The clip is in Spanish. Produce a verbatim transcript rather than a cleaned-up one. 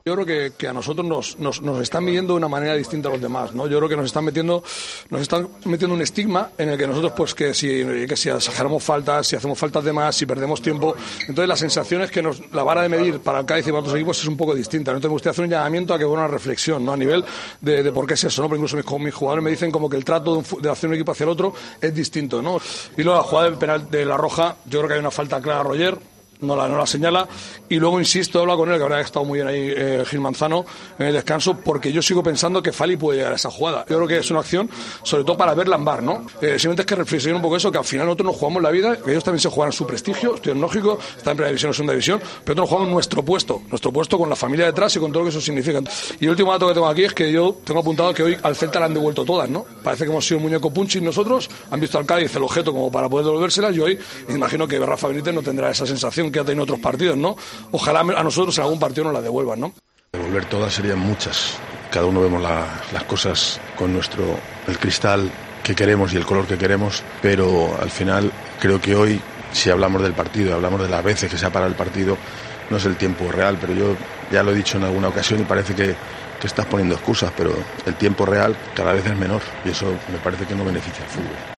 Yo creo que, que a nosotros nos, nos, nos están midiendo de una manera distinta a los demás, ¿no? Yo creo que nos están metiendo nos están metiendo un estigma en el que nosotros, pues, que si, que si exageramos faltas, si hacemos faltas de más, si perdemos tiempo. Entonces, la sensación es que nos, la vara de medir para el Cádiz y para otros equipos es un poco distinta, ¿no? Entonces, me gustaría hacer un llamamiento a que hubo una reflexión, ¿no? A nivel de, de por qué es eso, ¿no? Porque incluso mis, mis jugadores me dicen como que el trato de, un, de hacer un equipo hacia el otro es distinto, ¿no? Y luego la jugada del penal de La Roja, yo creo que hay una falta clara a Roger. No la, no la señala, y luego insisto, habla con él, que habrá estado muy bien ahí eh, Gil Manzano en el descanso, porque yo sigo pensando que Fali puede llegar a esa jugada. Yo creo que es una acción, sobre todo para verla en V A R, ¿no? Eh, simplemente es que reflexionen un poco eso, que al final nosotros nos jugamos la vida, que ellos también se juegan su prestigio, esto es lógico, está en primera división o segunda división, pero nosotros nos jugamos nuestro puesto, nuestro puesto con la familia detrás y con todo lo que eso significa. Y el último dato que tengo aquí es que yo tengo apuntado que hoy al Celta le han devuelto todas, ¿no? Parece que hemos sido muñeco punching nosotros, han visto al Cádiz el objeto como para poder devolvérselas, y hoy imagino que Rafa Benítez no tendrá esa sensación que ha tenido otros partidos, ¿no? Ojalá a nosotros en algún partido nos la devuelvan, ¿no? Devolver todas serían muchas. Cada uno vemos la, las cosas con nuestro el cristal que queremos y el color que queremos, pero al final creo que hoy, si hablamos del partido, hablamos de las veces que se ha parado el partido, no es el tiempo real, pero yo ya lo he dicho en alguna ocasión y parece que, que estás poniendo excusas, pero el tiempo real cada vez es menor y eso me parece que no beneficia al fútbol.